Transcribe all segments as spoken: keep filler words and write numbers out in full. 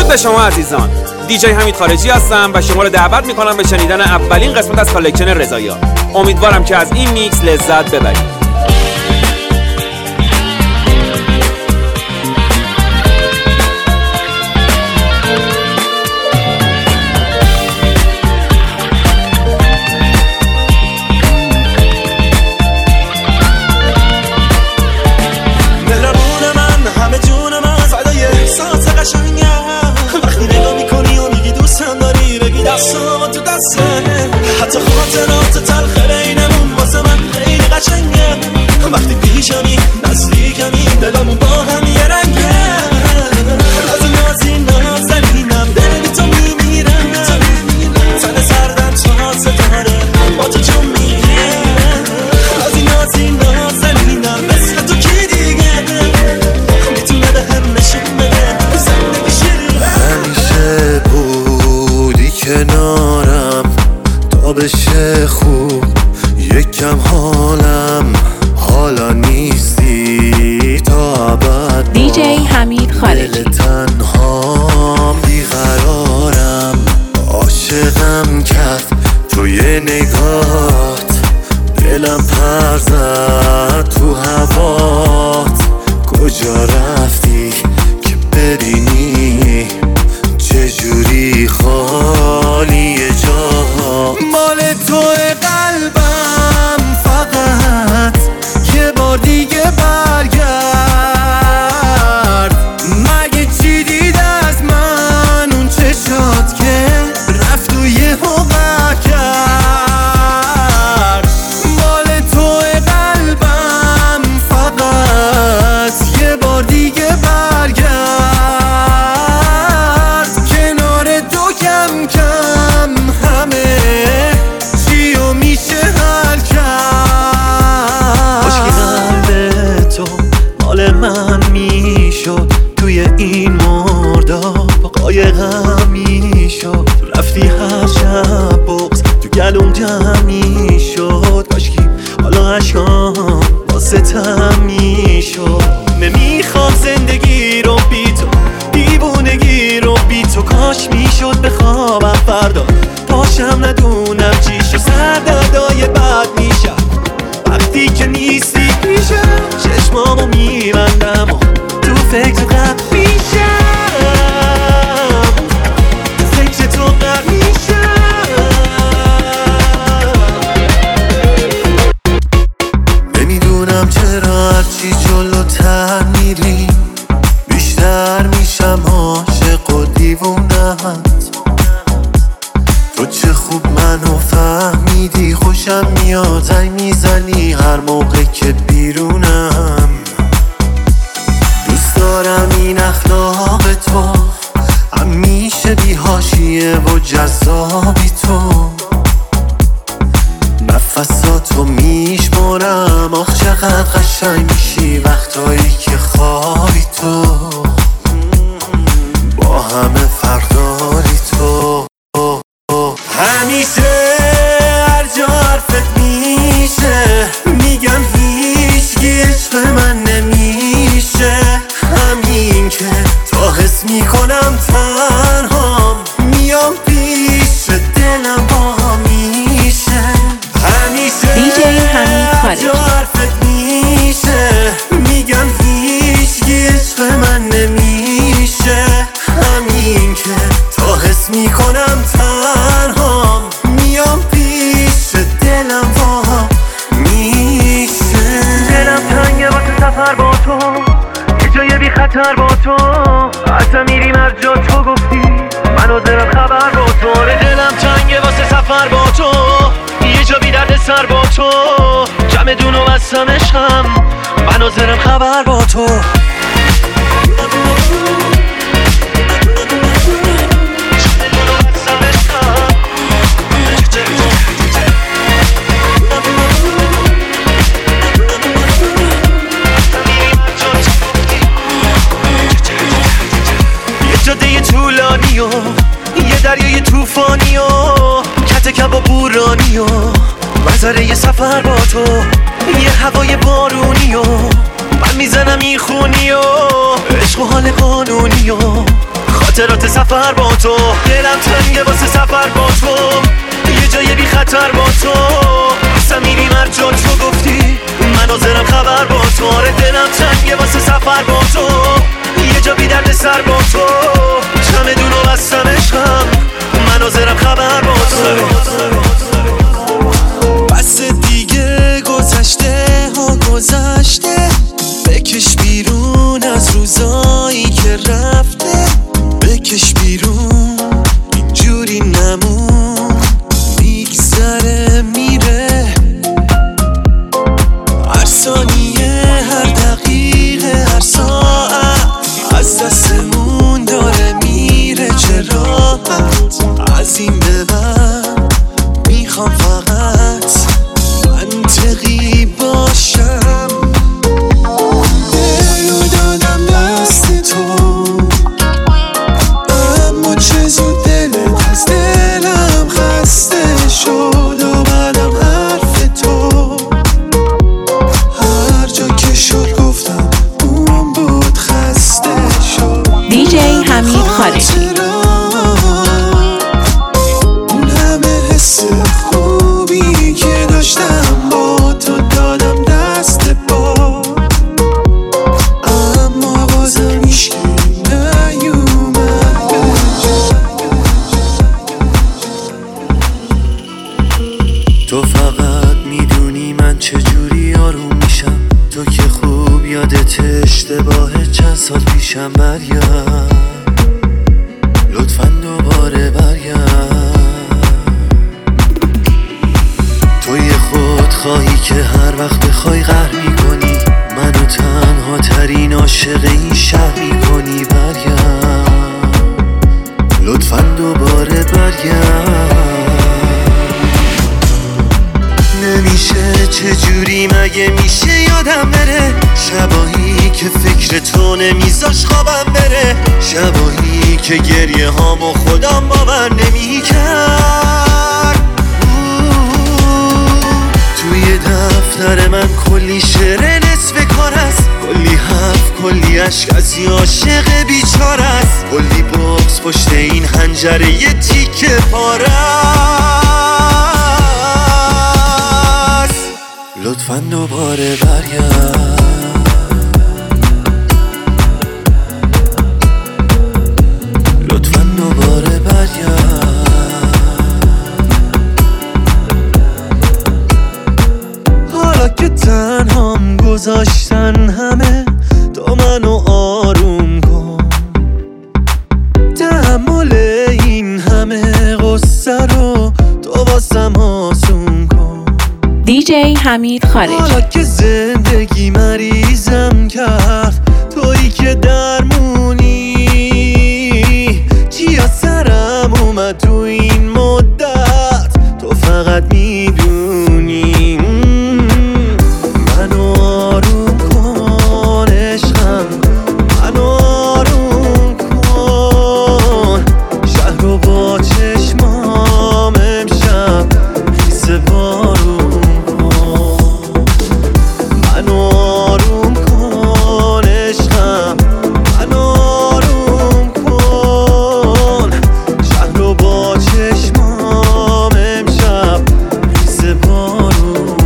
به شما عزیزان. دیجی حمید خارجی هستم و شما رو دعوت میکنم به شنیدن اولین قسمت از کالکشن رضایی‌ها. امیدوارم که از این میکس لذت ببرید. حتی خاطرات تلخ بینمون واسه من خیلی قشنگه. وقتی پیشمی نزدیکمی دلمون با هم یه رنگه. از نازی نازنینم دل بی تو میمیرم. تن سردم چهار ستاره با تو جون میگه. از نازی نازنینم مثل تو کی دیگه میتونه به هم نشون بده زندگی شیرینه. همیشه بودی کنارم تا بشه خوب یکم حالم حالا نیستی تا ابد. دیجی حمید خارجی. دل تنهام بیقرارم عاشقم کف توی نگات دلم پر زد تو هوات. کجا رفتی که ببینی چجوری خالی جاها. مال توی قلبم فقط یه بار دیگه برگرد. مگه چی دید از من اون چشات که رفت و یه حقا کرد. مال توی قلبم فقط یه بار دیگه برگرد. کنار تو کم کم همه چی و میشه حل کرد. خوشکی قلب تو مال من میشد توی این مرداب قایقم میشد. رفتی هر شب بغض تو گلوم جمع میشد. کاشکی حالا عشقام واسه تم میشد. نمیخوام زندگی رو بی تو دیوونگی رو بی تو. کاش میشد بخوابم فردا پاشم ندونم چی شد. سردردای بد میشه وقتی که نیستی پیشم. چشمامو میبندم و تو فکر غرق میشم. تو فکر تو غرق میشم. نمیدونم چرا هرچی جلوتر میری بیشتر میشم عاشق و دیوونه‌ت. تو چه خوب منو فهمیدی. خوشم میاد زنگ میزنی هر موقع که بیرونم. دوست دارم این اخلاق تو همیشه بی حاشیه و جذابی تو. نفساتو میشمارم آخ چقدر قشنگ میشی وقتایی که خوابی تو. با همه فرق داری تو. همیشه هر جا حرفت میشه میگم هیچکی عشق من نمیشه. همین که تا حس میکنم تنهام میام پیش دلم با میشه. همیشه دیجی حمید هر جا حرفت میشه میگم هیچکی عشق من نمیشه. همین که تا حس میکنم تنهام میام پیش دلم با میشه. دلم تنگه واسه سفر با تو یه جای بی خطر با تو. اصلا میریم هر جا تو گفتی منو دارم خبر با تو. دلم تنگه واسه سفر با تو یه جا بی درد سر با تو. جمع دون و بستم عشقم منو دارم خبر با تو. جاده طولانی و یه دریای توفانی و کت کباب بورانی و منظره یه سفر با تو. یه هوای بارونی و من میزنم این خونی و عشق و حال قانونی و خاطرات سفر با تو، دلم تنگه واسه سفر با تو، یه جای بی خطر با تو، سمیری مرجان تو گفتی مناظرم خبر با تو، آره دلم تنگه واسه سفر با تو، یه جا بی درد سر با تو، چمدون و بستم عشقم مناظرم خبر با تو. بس دیگه گذشته ها گذشته، بکش بیرون از روزایی که رفته، بکش بیرون اینجوری نمون، میگذره میره هر ثانیه هر دقیقه هر ساعت، از دستمون داره میره چه راحت، از این به بعد میخوام فقط منطقی باشم، دلو دادم دست تو، اما چه زود دلت از دلم خسته شد و بعدم حرف تو، هر جا که شد گفتم اون بود خسته شد. دیجی حمید خارجی. اون همه حس خوبی که داشتم با تو دادم دست با، اما بازم هیچکی نیومد به تو، فقط میدونی من چجوری آروم میشم، تو که خوب یادت اشتباه چند سال پیشم، برگرد لطفاً دوباره برگرد، توی خود خواهی که هر وقت بخوای قهر میکنی، منو تنها ترین عاشق این شهر میکنی، برگرد لطفاً دوباره برگرد. نمیشه چجوری مگه میشه یادم بره، شبایی که فکر تو نمیذاش خوابم بره، شبایی که گریه هامو خودم باور نمیکرد، توی دفتر من کلی شعر نصف کار است، کلی حرف کلی عشق از یه عاشق بیچاره است، کلی بغض پشت این حنجره یه تیکه پاره است، لطفاً دوباره برگرد، لطفاً دوباره برگرد. حالا که تنهام گذاشتن همه، تو منو آروم کن، تحمل این همه غصه رو تو واسم آسون کن، دیجی حمید خارجی. حالا که زندگی مریضم کرد، تویی که درمونی، چی از سرم اومد تو این مدت، تو فقط میدونی، منو آروم کن عشقم، منو آروم کن، شهر رو با چشمام امشب خیس بارون کن، منو آروم کن عشقم، منو آروم کن، شهر رو با چشمام امشب خیس بارون کن.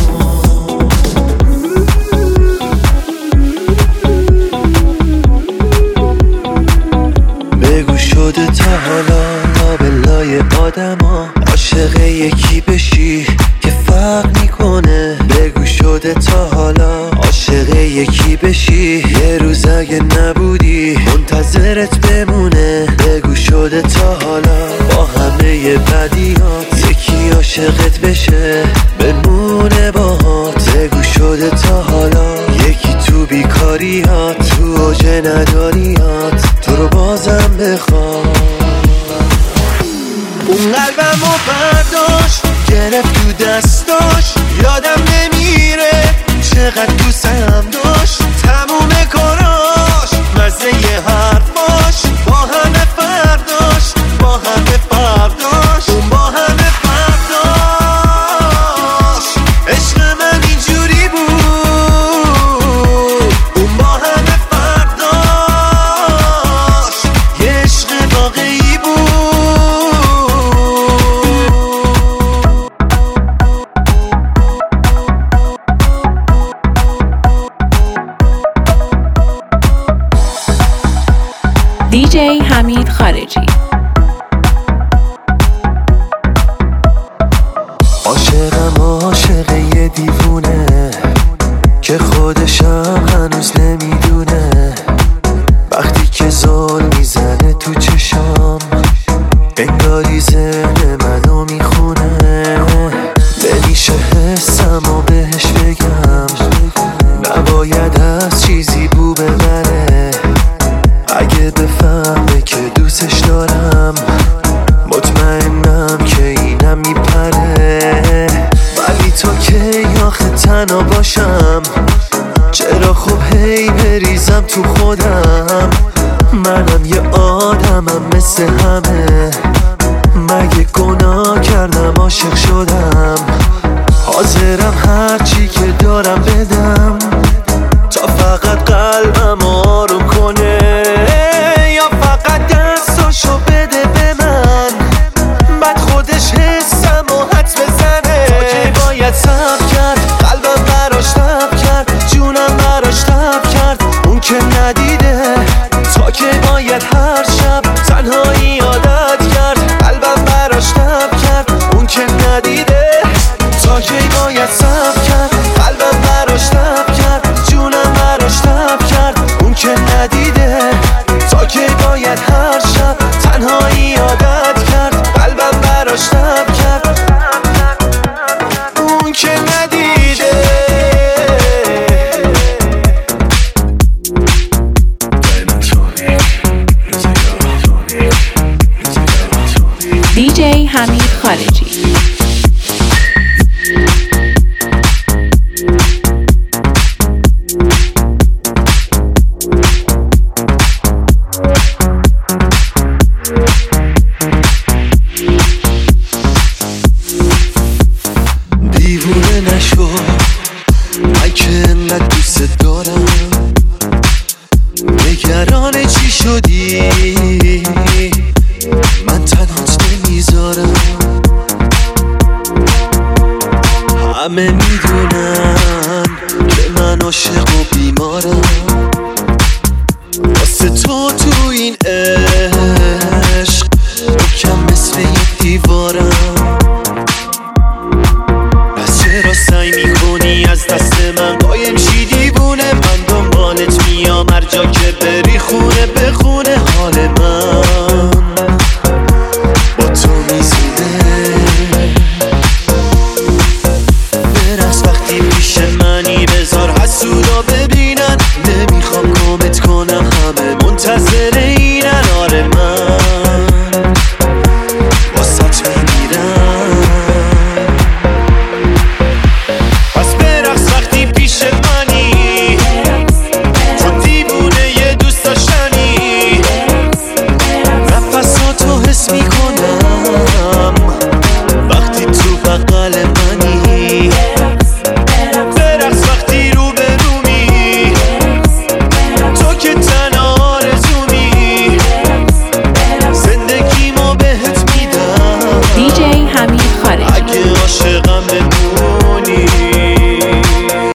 بگو شده تا حالا لابلای آدما عاشق یکی بشی که فرق میکنه، بگو شده تا حالا عاشق یکی بشی یه روز اگه نبودی منتظرت بمونه، بگو شده تا حالا با همه بدیات یکی عاشقت بشه بمونه باهات، بگو شده تا حالا یکی تو بیکاریات تو اوج نداریات تو رو بازم بخواد، اون قلبمو برداشت گرفت تو دستاش، یادم نمیره چقدر دوستم داشت، تموم کاراش مزه یه حرفاش، با همه فرداش با همه فرداش، اون با همه فرداش، عشق من اینجوری بود، اون با همه فرداش، یه عشق دیجی حمید خارجی. عاشقم عاشق یه دیوونه که خودشم هنوز نمیدونه، وقتی که زل میزنه تو چشام انگاری ذهن منو میخونه. نمیشه حسمو بهش بگم، نباید از چیزی بو ببره. اگه بفهمه که دوستش دارم مطمئنم که اینم میپره. ولی تو که آخه تنها باشم، چرا خب هی بریزم تو خودم. منم یه آدمم مثل همه، مگه گناه کردم عاشق شدم. حاضرم هرچی که دارم بدم تا فقط قلبم آروم کنه، یا فقط دستاشو بده به من بعد خودش حسم و حدس بزنه. تا که باید صبر کرد، قلبم براش تب کرد، جونم براش تب کرد، اون که ندیده. تا که باید هر شب تنهایی عادت کرد، قلبم براش تب کرد، اون که ندیده. تا که باید صبر کرد، قلبم براش تب کرد، جونم براش تب کرد، اون که ندیده. تا که باید هر شب تنهایی عادت کرد، قلبم براش تب کرد، اون که ندیده. دیجی حمید خارجی. دیوونه نشو، من که انقدر دوست دارم. نگران چی شدی؟ من تنهات نمیذارم. همه میدونن که من عاشق و بیمارم، واسه تو تو این عشق